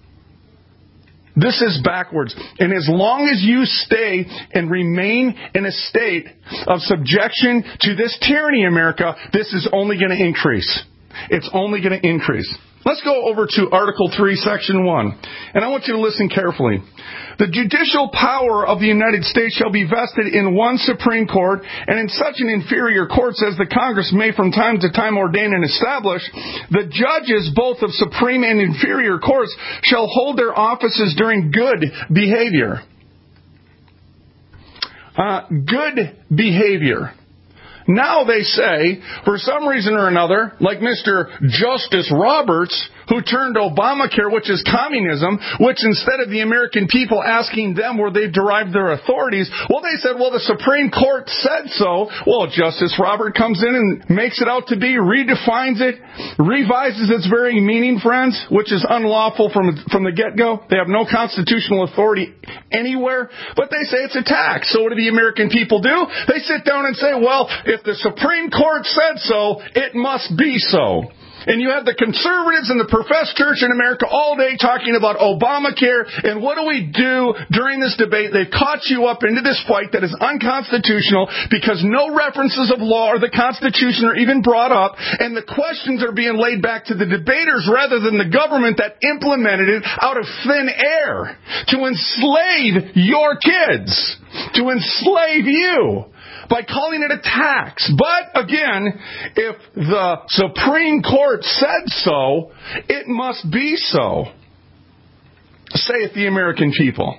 This is backwards. And as long as you stay and remain in a state of subjection to this tyranny, America, this is only going to increase. It's only going to increase. Let's go over to Article three, Section one. And I want you to listen carefully. The judicial power of the United States shall be vested in one Supreme Court, and in such an inferior court as the Congress may from time to time ordain and establish. The judges, both of supreme and inferior courts, shall hold their offices during good behavior. Uh, good behavior. Now they say, for some reason or another, like Mister Justice Roberts, who turned Obamacare, which is communism, which instead of the American people asking them where they derived their authorities, well, they said, well, the Supreme Court said so. Well, Justice Robert comes in and makes it out to be, redefines it, revises its very meaning, friends, which is unlawful from, from the get-go. They have no constitutional authority anywhere, but they say it's a tax. So what do the American people do? They sit down and say, well, if the Supreme Court said so, it must be so. And you have the conservatives and the professed church in America all day talking about Obamacare. And what do we do during this debate? They've caught you up into this fight that is unconstitutional because no references of law or the Constitution are even brought up. And the questions are being laid back to the debaters rather than the government that implemented it out of thin air to enslave your kids, to enslave you, by calling it a tax. But again, if the Supreme Court said so, it must be so, saith the American people.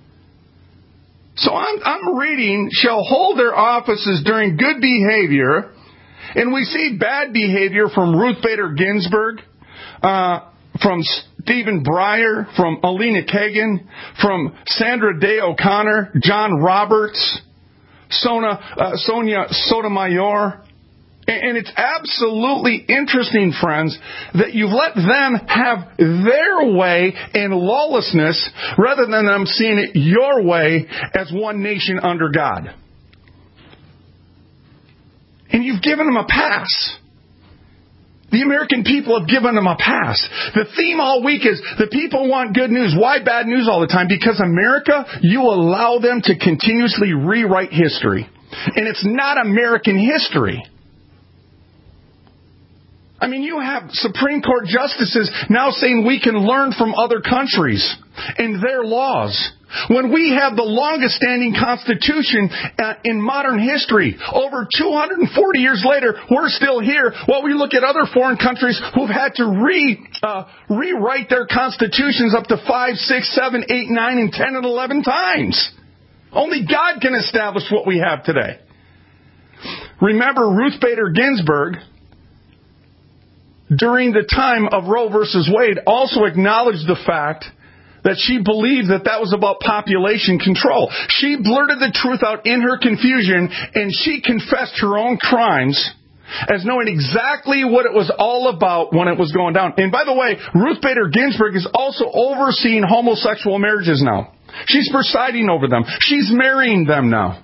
So I'm, I'm reading, shall hold their offices during good behavior, and we see bad behavior from Ruth Bader Ginsburg, uh, from Stephen Breyer, from Alina Kagan, from Sandra Day O'Connor, John Roberts, Sona, uh, Sonia Sotomayor. And it's absolutely interesting, friends, that you've let them have their way in lawlessness rather than them seeing it your way as one nation under God. And you've given them a pass. The American people have given them a pass. The theme all week is the people want good news. Why bad news all the time? Because America, you allow them to continuously rewrite history. And it's not American history. I mean, you have Supreme Court justices now saying we can learn from other countries and their laws. When we have the longest standing constitution uh, in modern history, over two hundred forty years later, we're still here while we look at other foreign countries who've had to re, uh, rewrite their constitutions up to five, six, seven, eight, nine, and ten and eleven times. Only God can establish what we have today. Remember Ruth Bader Ginsburg, during the time of Roe versus Wade, also acknowledged the fact that she believed that that was about population control. She blurted the truth out in her confusion, and she confessed her own crimes as knowing exactly what it was all about when it was going down. And by the way, Ruth Bader Ginsburg is also overseeing homosexual marriages now. She's presiding over them. She's marrying them now.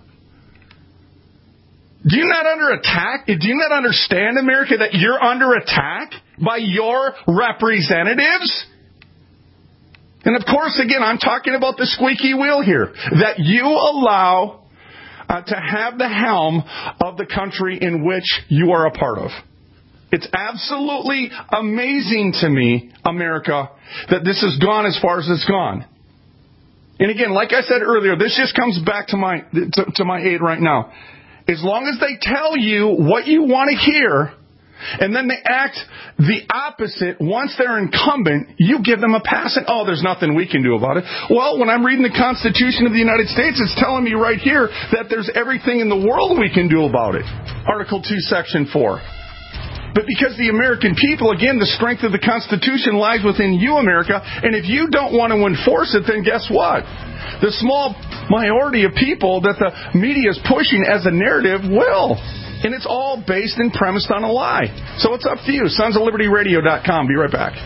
Do you not under attack? Do you not understand, America, that you're under attack by your representatives? And of course, again, I'm talking about the squeaky wheel here, that you allow uh, to have the helm of the country in which you are a part of. It's absolutely amazing to me, America, that this has gone as far as it's gone. And again, like I said earlier, this just comes back to my to, to my aid right now. As long as they tell you what you want to hear, and then they act the opposite once they're incumbent, you give them a pass and, oh, there's nothing we can do about it. Well, when I'm reading the Constitution of the United States, it's telling me right here that there's everything in the world we can do about it. Article two, Section four. But because the American people, again, the strength of the Constitution lies within you, America, and if you don't want to enforce it, then guess what? The small minority of people that the media is pushing as a narrative will. And it's all based and premised on a lie. So it's up to you. sons of liberty radio dot com. Be right back.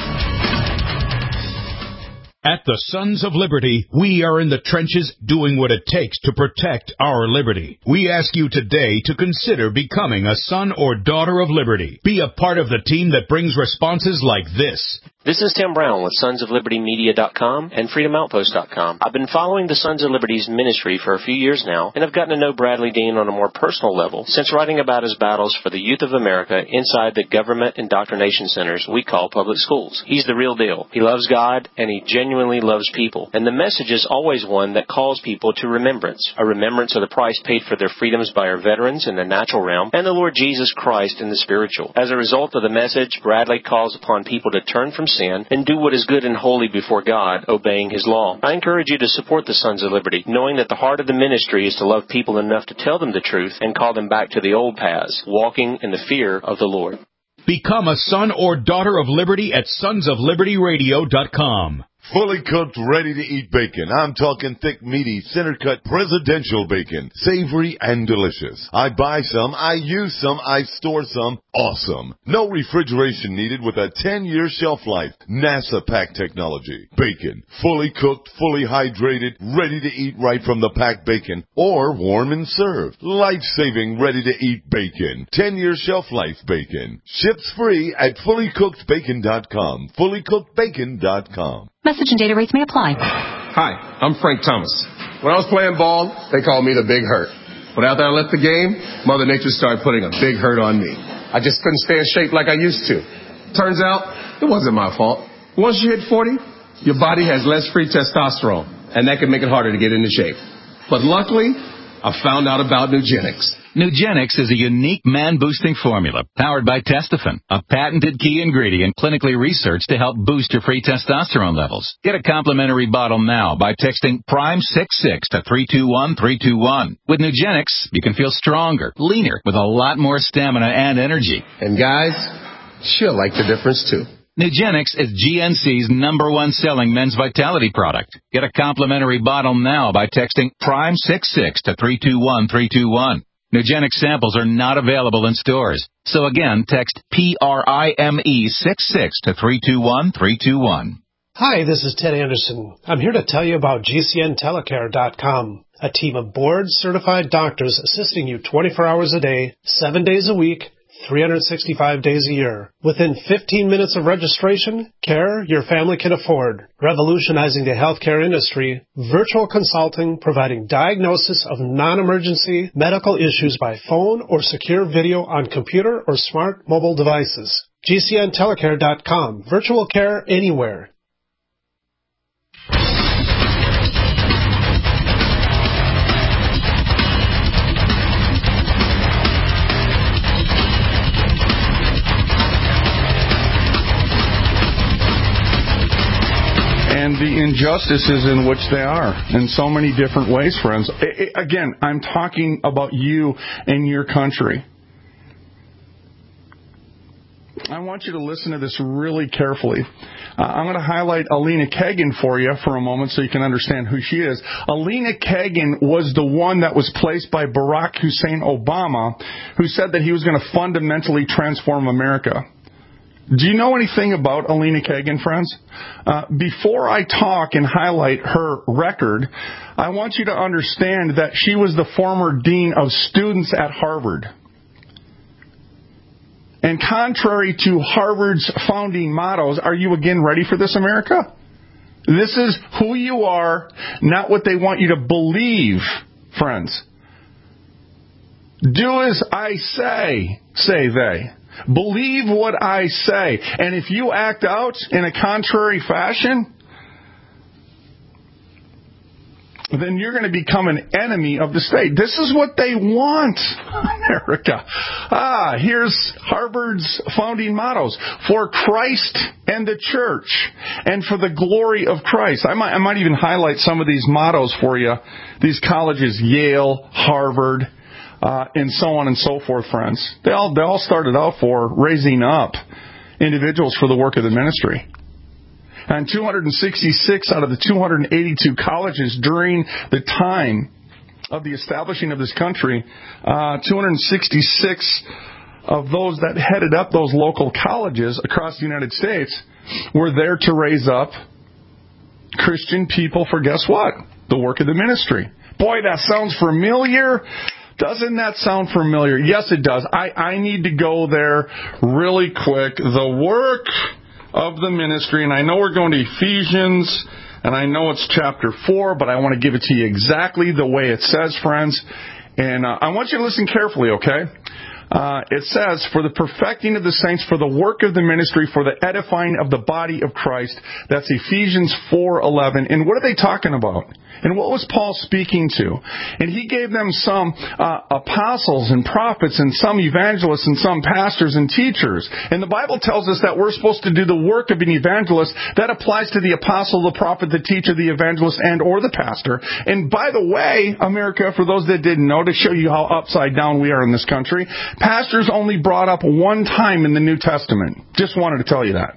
At the Sons of Liberty, we are in the trenches doing what it takes to protect our liberty. We ask you today to consider becoming a son or daughter of liberty. Be a part of the team that brings responses like this. This is Tim Brown with sons of liberty media dot com and freedom outpost dot com. I've been following the Sons of Liberty's ministry for a few years now, and I've gotten to know Bradley Dean on a more personal level since writing about his battles for the youth of America inside the government indoctrination centers we call public schools. He's the real deal. He loves God, and he genuinely loves people. And the message is always one that calls people to remembrance, a remembrance of the price paid for their freedoms by our veterans in the natural realm and the Lord Jesus Christ in the spiritual. As a result of the message, Bradley calls upon people to turn from sin and do what is good and holy before God, obeying His law. I encourage you to support the Sons of Liberty, knowing that the heart of the ministry is to love people enough to tell them the truth and call them back to the old paths, walking in the fear of the Lord. Become a son or daughter of liberty at sons of liberty radio dot com. Fully cooked, ready-to-eat bacon. I'm talking thick, meaty, center-cut presidential bacon. Savory and delicious. I buy some, I use some, I store some. Awesome. No refrigeration needed with a ten-year shelf life. NASA pack technology. Bacon. Fully cooked, fully hydrated, ready to eat right from the packed bacon. Or warm and served. Life-saving, ready-to-eat bacon. ten-year shelf life bacon. Ships free at fully cooked bacon dot com. fully cooked bacon dot com. Message and data rates may apply. Hi, I'm Frank Thomas. When I was playing ball, they called me the Big Hurt. But after I left the game, Mother Nature started putting a big hurt on me. I just couldn't stay in shape like I used to. Turns out, it wasn't my fault. Once you hit forty, your body has less free testosterone, and that can make it harder to get into shape. But luckily, I found out about Nugenix. Nugenix is a unique man-boosting formula powered by Testofen, a patented key ingredient clinically researched to help boost your free testosterone levels. Get a complimentary bottle now by texting Prime sixty-six to three two one three two one. With Nugenix, you can feel stronger, leaner, with a lot more stamina and energy. And guys, she'll like the difference too. Nugenix is G N C's number one selling men's vitality product. Get a complimentary bottle now by texting Prime sixty-six to three two one three two one. Nugenix samples are not available in stores. So again, text P R I M E sixty-six to three two one three two one. Hi, this is Ted Anderson. I'm here to tell you about G C N telecare dot com, a team of board-certified doctors assisting you twenty-four hours a day, seven days a week, three hundred sixty-five days a year. Within fifteen minutes of registration, care your family can afford. Revolutionizing the healthcare industry, virtual consulting providing diagnosis of non-emergency medical issues by phone or secure video on computer or smart mobile devices. G C N telecare dot com. Virtual care anywhere. And the injustices in which they are in so many different ways, friends. I, I, again, I'm talking about you and your country. I want you to listen to this really carefully. Uh, I'm going to highlight Alina Kagan for you for a moment so you can understand who she is. Alina Kagan was the one that was placed by Barack Hussein Obama, who said that he was going to fundamentally transform America. Do you know anything about Alina Kagan, friends? Uh, before I talk and highlight her record, I want you to understand that she was the former dean of students at Harvard. And contrary to Harvard's founding mottos, are you again ready for this, America? This is who you are, not what they want you to believe, friends. Do as I say, say they. Believe what I say. And if you act out in a contrary fashion, then you're going to become an enemy of the state. This is what they want, America. Ah, here's Harvard's founding mottos. For Christ and the church, and for the glory of Christ. I might, I might even highlight some of these mottos for you. These colleges, Yale, Harvard, uh, and so on and so forth, friends. They all, they all started out for raising up individuals for the work of the ministry. And two hundred sixty-six out of the two hundred eighty-two colleges during the time of the establishing of this country, uh, two hundred sixty-six of those that headed up those local colleges across the United States were there to raise up Christian people for, guess what? The work of the ministry. Boy, that sounds familiar. Doesn't that sound familiar? Yes, it does. I, I need to go there really quick. The work of the ministry, and I know we're going to Ephesians, and I know it's chapter four, but I want to give it to you exactly the way it says, friends. And uh, I want you to listen carefully, okay? Uh, it says, for the perfecting of the saints, for the work of the ministry, for the edifying of the body of Christ. That's Ephesians four eleven. And what are they talking about? And what was Paul speaking to? And he gave them some uh, apostles and prophets and some evangelists and some pastors and teachers. And the Bible tells us that we're supposed to do the work of an evangelist. That applies to the apostle, the prophet, the teacher, the evangelist, and or the pastor. And by the way, America, for those that didn't know, to show you how upside down we are in this country, pastors only brought up one time in the New Testament. Just wanted to tell you that.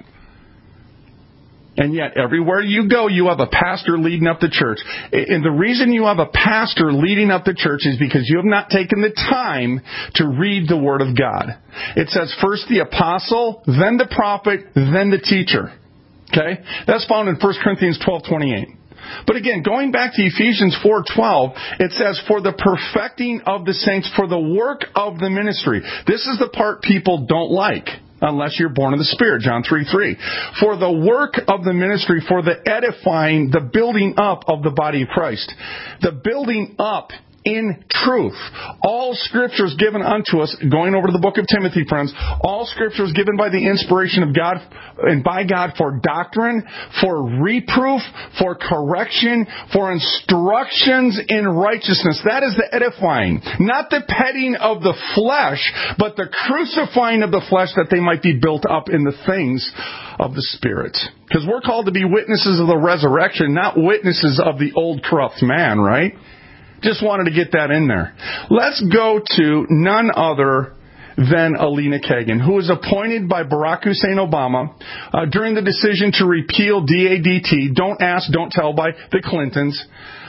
And yet, everywhere you go, you have a pastor leading up the church. And the reason you have a pastor leading up the church is because you have not taken the time to read the Word of God. It says first the apostle, then the prophet, then the teacher. Okay? That's found in First Corinthians twelve twenty-eight. But again, going back to Ephesians four twelve, it says, for the perfecting of the saints, for the work of the ministry. This is the part people don't like. Unless you're born of the Spirit, John three three. For the work of the ministry, for the edifying, the building up of the body of Christ. The building up in truth. All Scripture is given unto us, going over to the book of Timothy, friends, all Scripture is given by the inspiration of God and by God for doctrine, for reproof, for correction, for instructions in righteousness. That is the edifying. Not the petting of the flesh, but the crucifying of the flesh that they might be built up in the things of the Spirit. Because we're called to be witnesses of the resurrection, not witnesses of the old corrupt man, right? Just wanted to get that in there. Let's go to none other than Elena Kagan, who was appointed by Barack Hussein Obama uh, during the decision to repeal D A D T, don't ask, don't tell, by the Clintons.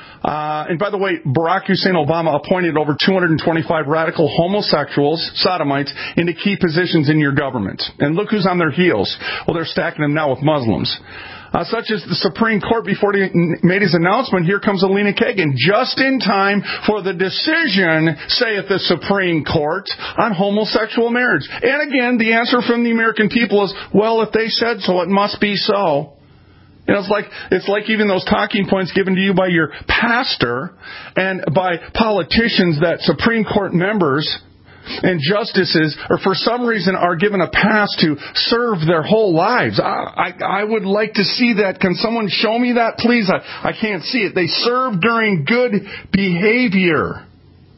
Uh, and by the way, Barack Hussein Obama appointed over two hundred twenty-five radical homosexuals, sodomites, into key positions in your government. And look who's on their heels. Well, they're stacking them now with Muslims. Uh, such as the Supreme Court, before he made his announcement, here comes Elena Kagan, just in time for the decision, saith the Supreme Court, on homosexual marriage. And again, the answer from the American people is, well, if they said so, it must be so. You know, it's like, it's like even those talking points given to you by your pastor and by politicians that Supreme Court members and justices, or for some reason, are given a pass to serve their whole lives. I, I, I would like to see that. Can someone show me that, please? I, I can't see it. They serve during good behavior.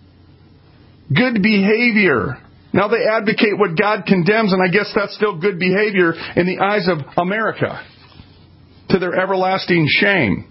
Good behavior. Now they advocate what God condemns, and I guess that's still good behavior in the eyes of America, to their everlasting shame.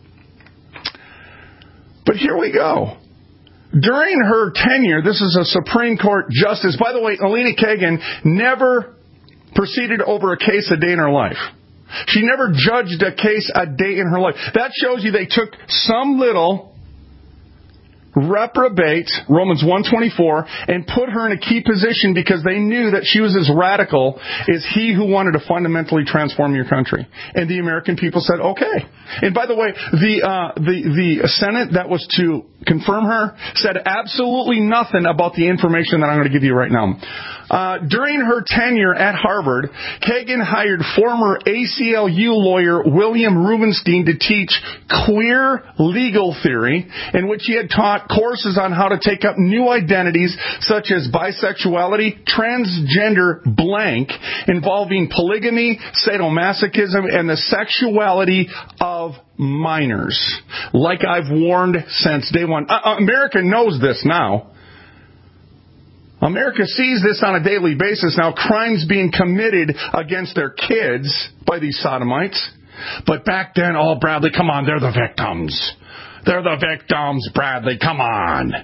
But here we go. During her tenure, this is a Supreme Court justice. By the way, Elena Kagan never proceeded over a case a day in her life. She never judged a case a day in her life. That shows you they took some little reprobate, Romans one twenty-four, and put her in a key position because they knew that she was as radical as he who wanted to fundamentally transform your country. And the American people said, okay. And by the way, the uh, the the Senate that was to confirm her said absolutely nothing about the information that I'm going to give you right now. Uh, during her tenure at Harvard, Kagan hired former A C L U lawyer William Rubenstein to teach queer legal theory, in which he had taught courses on how to take up new identities such as bisexuality, transgender blank, involving polygamy, sadomasochism, and the sexuality of minors. Like I've warned since day one. Uh, America knows this now. America sees this on a daily basis now, crimes being committed against their kids by these sodomites. But back then, oh, Bradley, come on, they're the victims. They're the victims, Bradley, come on.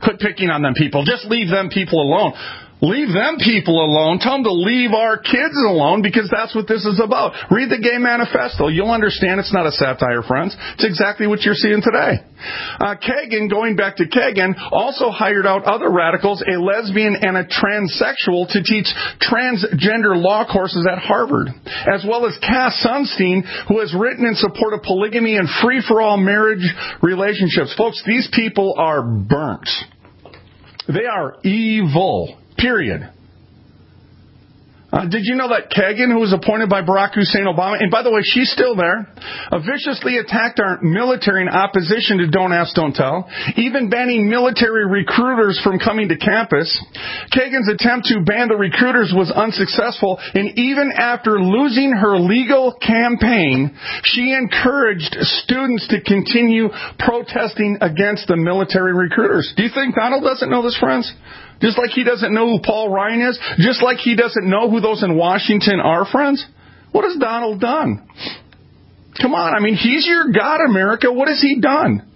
Quit picking on them people. Just leave them people alone. Leave them people alone. Tell them to leave our kids alone, because that's what this is about. Read the Gay Manifesto. You'll understand it's not a satire, friends. It's exactly what you're seeing today. Uh, Kagan, going back to Kagan, also hired out other radicals, a lesbian and a transsexual, to teach transgender law courses at Harvard, as well as Cass Sunstein, who has written in support of polygamy and free-for-all marriage relationships. Folks, these people are burnt. They are evil. Period. Uh, did you know that Kagan, who was appointed by Barack Hussein Obama, and by the way, she's still there, uh, viciously attacked our military in opposition to Don't Ask, Don't Tell, even banning military recruiters from coming to campus. Kagan's attempt to ban the recruiters was unsuccessful, and even after losing her legal campaign, she encouraged students to continue protesting against the military recruiters. Do you think Donald doesn't know this, friends? Just like he doesn't know who Paul Ryan is? Just like he doesn't know who those in Washington are, friends? What has Donald done? Come on, I mean, he's your God, America. What has he done?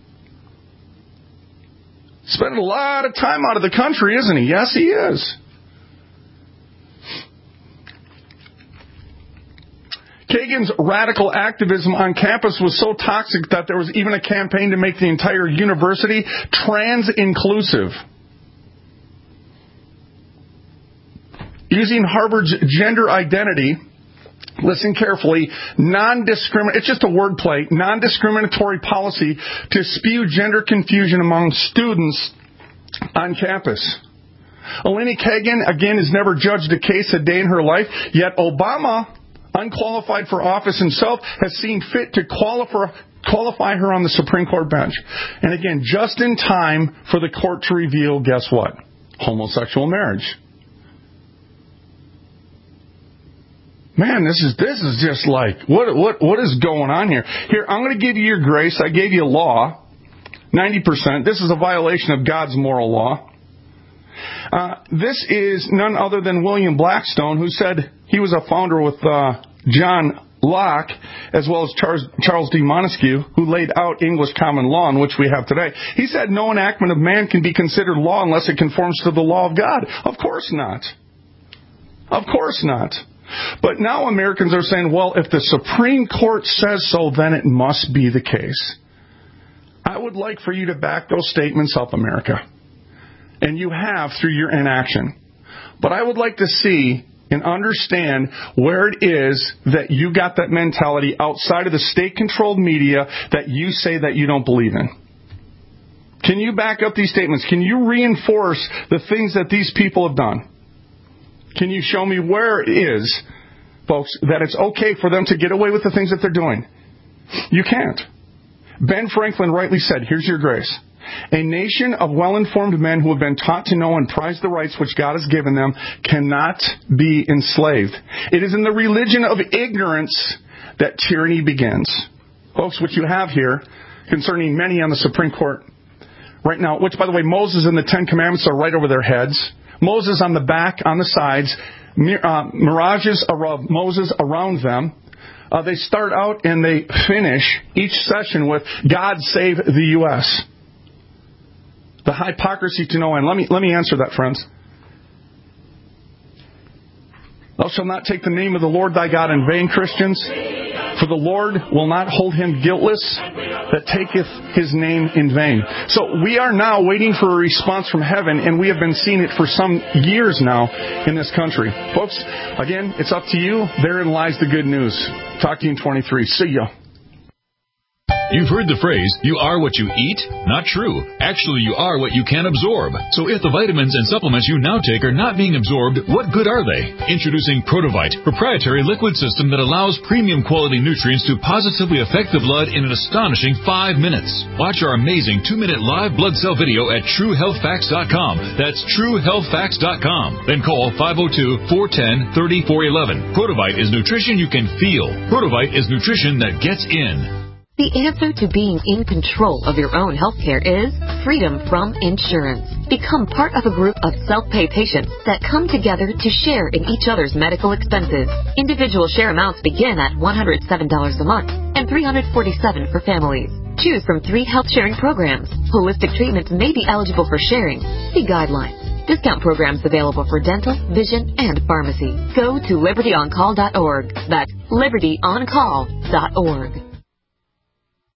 Spending a lot of time out of the country, isn't he? Yes, he is. Kagan's radical activism on campus was so toxic that there was even a campaign to make the entire university trans-inclusive. Using Harvard's gender identity, listen carefully, non-discrimin- it's just a wordplay, non-discriminatory policy to spew gender confusion among students on campus. Eleni Kagan, again, has never judged a case a day in her life, yet Obama, unqualified for office himself, has seen fit to qualify qualify her on the Supreme Court bench. And again, just in time for the court to reveal, guess what? Homosexual marriage. Man, this is this is just like, what what what is going on here? Here, I'm going to give you your grace. I gave you a law, ninety percent. This is a violation of God's moral law. Uh, this is none other than William Blackstone, who said he was a founder with uh, John Locke, as well as Charles, Charles D. Montesquieu, who laid out English common law, in which we have today. He said no enactment of man can be considered law unless it conforms to the law of God. Of course not. Of course not. But now Americans are saying, well, if the Supreme Court says so, then it must be the case. I would like for you to back those statements up, America. And you have through your inaction. But I would like to see and understand where it is that you got that mentality outside of the state-controlled media that you say that you don't believe in. Can you back up these statements? Can you reinforce the things that these people have done? Can you show me where it is, folks, that it's okay for them to get away with the things that they're doing? You can't. Ben Franklin rightly said, here's your grace. A nation of well-informed men who have been taught to know and prize the rights which God has given them cannot be enslaved. It is in the religion of ignorance that tyranny begins. Folks, what you have here concerning many on the Supreme Court right now, which, by the way, Moses and the Ten Commandments are right over their heads. Moses on the back, on the sides, uh, mirages of Moses around them. Uh, they start out and they finish each session with God save the U S The hypocrisy to no end. Let me let me answer that, friends. Thou shalt not take the name of the Lord thy God in vain, Christians, for the Lord will not hold him guiltless that taketh his name in vain. So we are now waiting for a response from heaven, and we have been seeing it for some years now in this country. Folks, again, it's up to you. Therein lies the good news. Talk to you in twenty-three. See ya. You've heard the phrase, you are what you eat? Not true. Actually, you are what you can absorb. So if the vitamins and supplements you now take are not being absorbed, what good are they? Introducing Protovite, proprietary liquid system that allows premium quality nutrients to positively affect the blood in an astonishing five minutes. Watch our amazing two-minute live blood cell video at true health facts dot com. That's true health facts dot com. Then call five oh two, four one zero, three four one one. Protovite is nutrition you can feel. Protovite is nutrition that gets in. The answer to being in control of your own healthcare is freedom from insurance. Become part of a group of self-pay patients that come together to share in each other's medical expenses. Individual share amounts begin at one hundred seven dollars a month and three hundred forty-seven dollars for families. choose from three health sharing programs. Holistic treatments may be eligible for sharing. See guidelines. Discount programs available for dental, vision, and pharmacy. Go to liberty on call dot org. That's liberty on call dot org.